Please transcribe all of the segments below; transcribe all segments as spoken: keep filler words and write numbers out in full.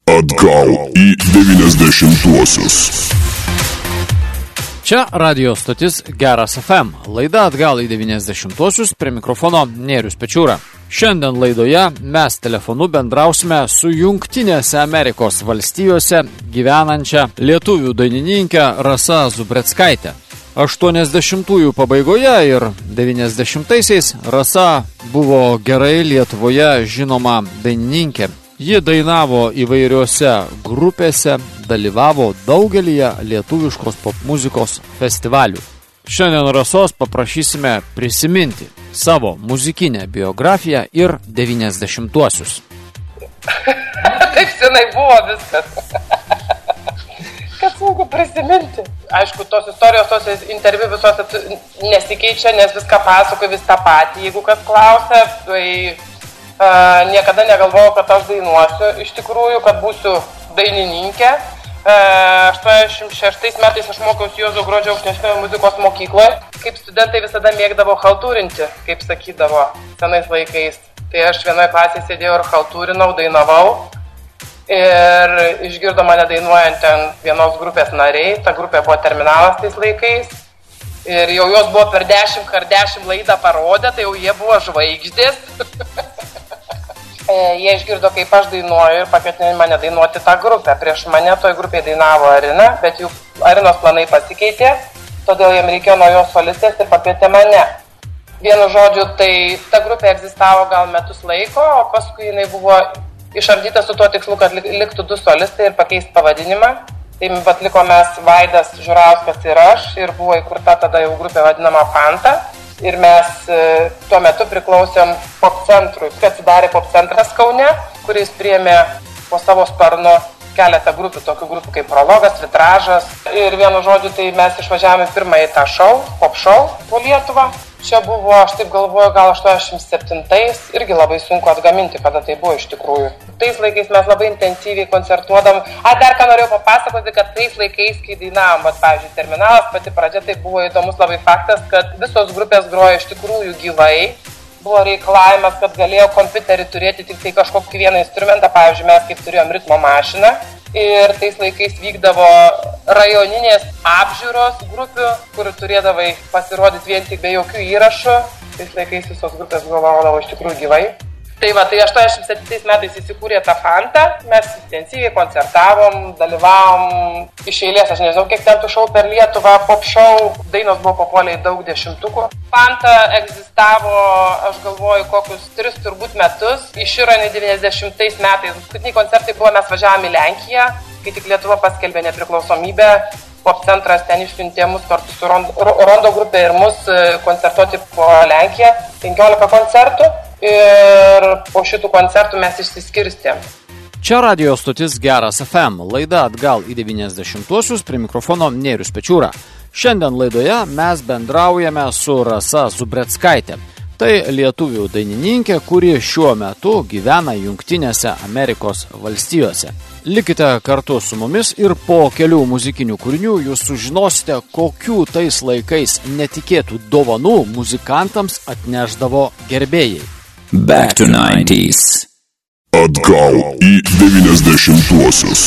Atgal į devyniasdešimtuosius. Čia radio stotis Geras F M. Laida Atgal į devyniasdešimtuosius, prie mikrofono Nėrius Pečiūra. Šiandien laidoje mes telefonu bendrausime su Jungtinėse Amerikos valstijose gyvenančia lietuvių dainininke Rasa Zubreckaite. aštuoniasdešimtųjų pabaigoje ir devyniasdešimtaisiais Rasa buvo gerai Lietuvoje žinoma dainininkė. Ji dainavo įvairiose grupėse, dalyvavo daugelyje lietuviškos popmuzikos festivalių. Šiandien Rasos paprašysime prisiminti savo muzikinę biografiją ir devyniasdešimtuosius. Taip senai buvo viskas. Kad sunku prisiminti. Aišku, tos istorijos, tos interviu visos nesikeičia, nes viską pasakoju vis tą patį. Jeigu kas klausia, tai uh, niekada negalvojau, kad aš dainuosiu. Iš tikrųjų, kad būsiu dainininkė. Uh, aštuoniasdešimt šeštais metais aš mokiausi Juozo Gruodžio aukštesniojo muzikos mokykloje. Kaip studentai visada mėgdavo chaltūrinti, kaip sakydavo senais laikais. Tai aš vienoje klasėje sėdėjau ir chaltūrinau, dainavau. Ir išgirdo mane dainuojant ten vienos grupės nariai. Ta grupė buvo Terminalas tais laikais. Ir jau jos buvo per dešimt kart dešimt laidą parodę, tai jau jie buvo žvaigždės. Jie išgirdo, kaip aš dainuoju ir pakvietė mane dainuoti tą grupę. Prieš mane toj grupėje dainavo Arina, bet jų Arinos planai pasikeitė, todėl jiem reikėjo naujos solistės ir pakvietė mane. Vienu žodžiu, tai ta grupė egzistavo gal metus laiko, o paskui jinai buvo išardyta su tuo tikslu, kad liktų du solistai ir pakeisti pavadinimą. Tai vat liko mes Vaidas Žurauskas ir aš ir buvo įkurta tada jau grupė vadinama Fanta. Ir mes e, tuo metu priklausėm pop centrui, kai atsidarė pop centras Kaune, kuris priėmė po savo sparnu keletą grupių, tokių grupių kaip Prologas, Vitražas. Ir vienu žodžiu, tai mes išvažiavome pirmąjį tą šou, pop šou po Lietuvą. Čia buvo, aš taip galvoju, gal aštuoniasdešimt septintais, irgi labai sunku atgaminti, kada tai buvo iš tikrųjų. Tais laikais mes labai intensyviai koncertuodam. A, dar ką norėjau papasakoti, kad tais laikais, kai dainavom, bet, pavyzdžiui, Terminalas, pati pradžia, tai buvo įdomus labai faktas, kad visos grupės grojo iš tikrųjų gyvai. Buvo reikalavimas, kad galėjo kompiuterį turėti tik tai kažkokį vieną instrumentą, pavyzdžiui, mes kaip turėjom ritmo mašiną. Ir tais laikais vykdavo rajoninės apžiūros grupių, kur turėdavai pasirodyti vien tik be jokių įrašų. Tais laikais visos grupės galvodavo iš tikrųjų gyvai. Tai va, tai aštuoniasdešimt septintais metais įsikūrė ta Fanta, mes intensyviai koncertavom, dalyvavom iš eilės, aš nežinau, kiek ten tų šou per Lietuvą, pop šou, dainos buvo papuolę į daug dešimtukų. Fanta egzistavo, aš galvoju, kokius tris turbūt metus, iširo devyniasdešimtais metais. Paskutiniai koncertai buvo, mes važiavome į Lenkiją, kai tik Lietuva paskelbė nepriklausomybę. Pop centras ten išsiuntė mus kartu su Rondo, Rondo grupė ir mus koncertuoti po Lenkiją, penkiolika koncertų. Ir po šitų koncertų mes išsiskirstėm. Čia radio stotis Geras F M, laida Atgal į devyniasdešimtuosius, prie mikrofono Nėrius Pečiūra. Šiandien laidoje mes bendraujame su Rasa Zubreckaite. Tai lietuvių dainininkė, kuri šiuo metu gyvena Jungtinėse Amerikos valstijose. Likite kartu su mumis ir po kelių muzikinių kūrinių jūs sužinosite, kokių tais laikais netikėtų dovanų muzikantams atnešdavo gerbėjai. Back to nineties. Atgal į devyniasdešimtuosius.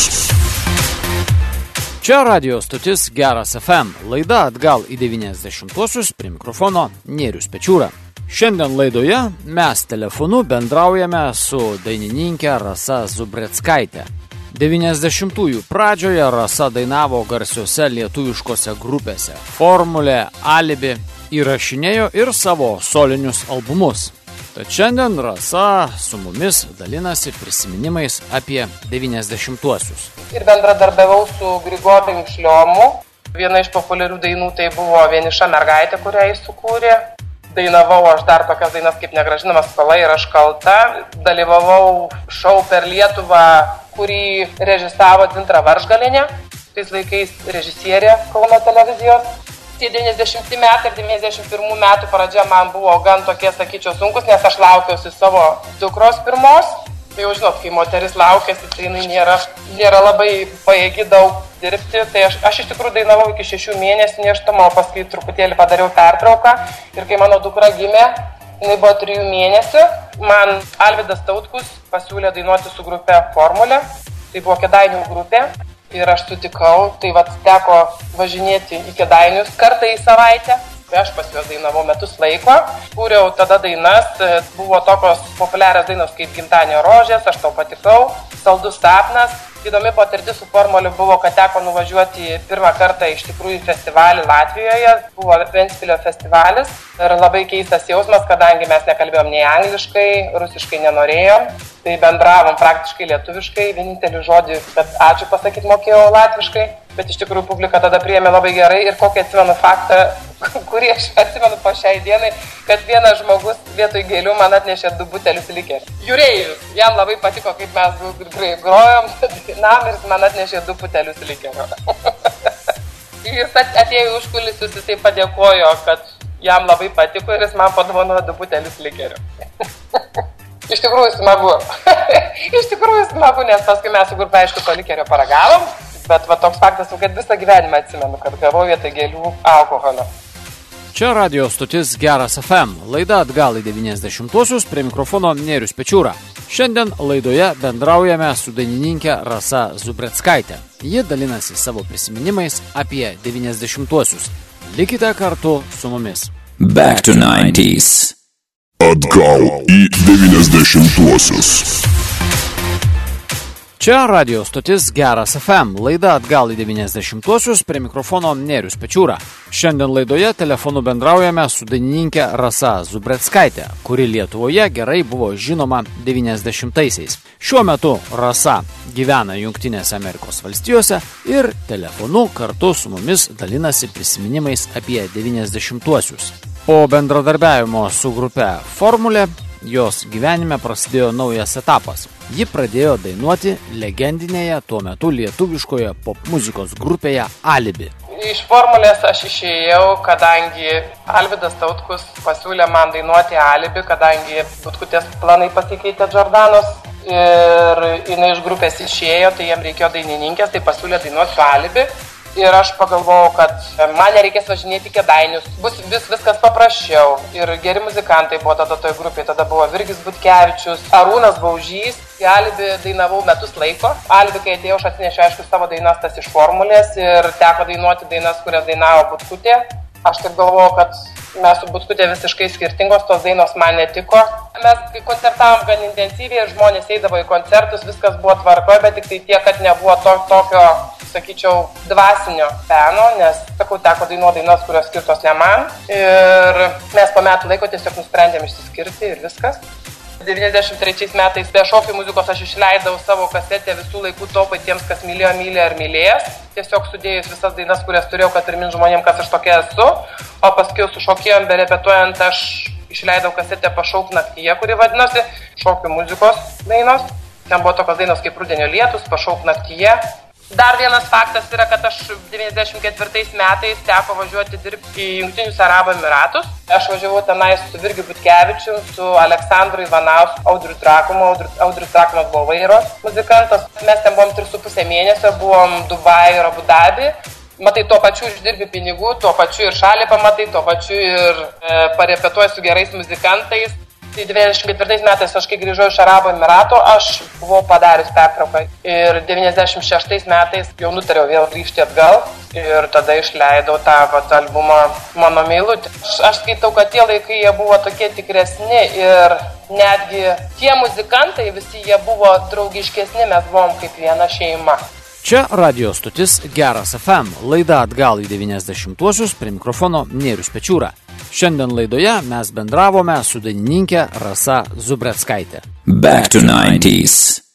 Čia radio stotis Geras F M, laida Atgal į devyniasdešimtuosius, prie mikrofono Nėrius Pečiūra. Šiandien laidoje mes telefonu bendraujame su dainininkė Rasa Zubreckaite. devyniasdešimtųjų pradžioje Rasa dainavo garsiose lietuviškose grupėse Formulė, Alibi, įrašinėjo ir savo solinius albumus. Tad šiandien Rasa su mumis dalinasi prisiminimais apie devyniasdešimtuosius. Ir bendradarbiavau su Grigorijum Šliomu. Viena iš populiarių dainų tai buvo Vieniša mergaitė, kurią jis sukūrė. Dainavau aš dar tokias dainas kaip Negrąžinama skola ir Aš kalta. Dalyvavau šou per Lietuvą, kurį režisavo Dzintra Varžgalinė, tais laikais režisierė Kauno televizijos. Tie devyniasdešimti metai ir devyniasdešimt pirmų metų pradžia man buvo gan tokie, sakyčiau, sunkus, nes aš laukiausi savo dukros pirmos. Tai jau žinot, kai moteris laukiasi, tai jinai nėra, nėra labai pajėgi daug dirbti. Tai aš, aš iš tikrųjų dainavau iki šešių mėnesių nėštumo, o paskui truputėlį padariau pertrauką. Ir kai mano dukra gimė, jinai buvo trijų mėnesių, man Alvydas Tautkus pasiūlė dainuoti su grupe Formulė. Tai buvo Kėdainių grupė ir aš sutikau, tai vat teko važinėti į Kėdainius kartą į savaitę. Aš pas juos dainavau metus laiko, kūriau tada dainas, buvo tokios populiarios dainos kaip Gimtadienio rožės, aš tau patikau, Saldus sapnas. Įdomi patirtis su Formoliu buvo, kad teko nuvažiuoti pirmą kartą iš tikrųjų festivalį Latvijoje, buvo Ventspilio festivalis ir labai keistas jausmas, kadangi mes nekalbėjom nei angliškai, rusiškai nenorėjom, tai bendravom praktiškai lietuviškai, vienintelį žodį, kad ačiū pasakyti mokėjau latviškai. Bet iš tikrųjų publika tada priėmė labai gerai ir kokį atsimenu faktą, kurį aš atsimenu po šiai dienai, kad vienas žmogus vietoj gėlių man atnešė du butelius likerį. Jūrėjus, jam labai patiko, kaip mes grojom, nam ir jis man atnešė du butelius likerio. Jis atėjo už kulisius, jisai padėkojo, kad jam labai patiko ir jis man padovanojo du butelius likerio. Iš tikrųjų smagu. Iš tikrųjų smagu, nes paskui mes su grupė aišku to likerio paragavom. Bet va toks faktas, kad visą gyvenimą atsimenu, kad gavau vietoj gėlių alkoholio. Čia radio stotis Geras F M, laida atgal į devyniasdešimtuosius, prie mikrofono Nėrius Pečiūra. Šiandien laidoje bendraujame su dainininkė Rasa Zubreckaite. Ji dalinasi savo prisiminimais apie devyniasdešimtuosius. Likite kartu su mumis. Back to nineties. Atgal į devyniasdešimtuosius. Čia radio stotis Geras F M, laida atgal į devyniasdešimtuosius, prie mikrofono Nėrius Pečiūra. Šiandien laidoje telefonu bendraujame su dainininkė Rasa Zubreckaite, kuri Lietuvoje gerai buvo žinoma devyniasdešimtaisiais. Šiuo metu Rasa gyvena Jungtinėse Amerikos valstijose ir telefonu kartu su mumis dalinasi prisiminimais apie devyniasdešimtuosius. Po bendradarbiavimo su grupe Formulė, jos gyvenime prasidėjo naujas etapas. Ji pradėjo dainuoti legendinėje tuo metu lietuviškoje popmuzikos grupėje Alibi. Iš Formulės aš išėjau, kadangi Alvydas Tautkus pasiūlė man dainuoti Alibi, kadangi Butkutės planai pasikeitė Džordanos ir jinai iš grupės išėjo, tai jam reikėjo dainininkės, tai pasiūlė dainuoti su Alibi. Ir aš pagalvojau, kad man nereikės važinėti Kėdainius, bus vis, viskas paprasčiau. Ir geri muzikantai buvo tada toje grupėje, tada buvo Virgis Butkevičius, Arūnas Baužys. Į Alibi dainavau metus laiko. Alibi, kai atėjau, aš atsinešiau aišku savo dainas tas iš Formulės ir teko dainuoti dainas, kurias dainavo Butkutė. Aš taip galvojau, kad mes su Butkutė visiškai skirtingos, tos dainos man netiko. Mes koncertavom gan intensyviai ir žmonės eidavo į koncertus, viskas buvo tvarkoje, bet tik tai tiek, kad nebuvo to, tokio, sakyčiau, dvasinio peno, nes, sakau, teko dainuoti dainas, kurios skirtos ne man. Ir mes po metų laiko tiesiog nusprendėm išsiskirti ir viskas. devyniasdešimt trečiais metais be šokių muzikos aš išleidau savo kasetę visų laikų topai tiems, kas mylėjo, mylė ar mylėjęs. Tiesiog sudėjus visas dainas, kurias turėjau, kad primint žmonėm, kas aš tokia esu. O paskui su šokėjom berepetuojant aš išleidau kasetę Pašauk naktyje, kuri vadinosi šokių muzikos dainos. Ten buvo tokios dainos kaip Rudenio lietus, Pašauk naktyje. Dar vienas faktas yra, kad aš devyniasdešimt ketvirtais metais teko važiuoti dirbti į Jungtinius Arabų Emiratus. Aš važiavau tenai su Virgiu Butkevičiu, su Aleksandru Ivanausku, Audriu Trakumu. Audrius Trakumas buvo vairo muzikantas. Mes ten buvom tris su pusę mėnesio, buvom Dubai ir Abu Dabi. Matai, tuo pačiu uždirbi pinigų, tuo pačiu ir šalį pamatai, tuo pačiu ir e, parepetuoji su gerais muzikantais. Tai devyniasdešimt ketvirtais metais aš, kai grįžau iš Arabų Emirato, aš buvau padarius pertrauką. Ir devyniasdešimt šeštais metais jau nutariau vėl grįžti atgal ir tada išleidau tą vat, albumą Mano meilutė. Aš, aš skaitau, kad tie laikai jie buvo tokie tikresni ir netgi tie muzikantai visi jie buvo draugiškesni, mes buvom kaip viena šeima. Čia radio stotis Geras F M, laida atgal į devyniasdešimtuosius, prie mikrofono Nėrius Pečiūra. Šiandien laidoje mes bendravome su dainininkė Rasa Zubreckaite. Back to nineties.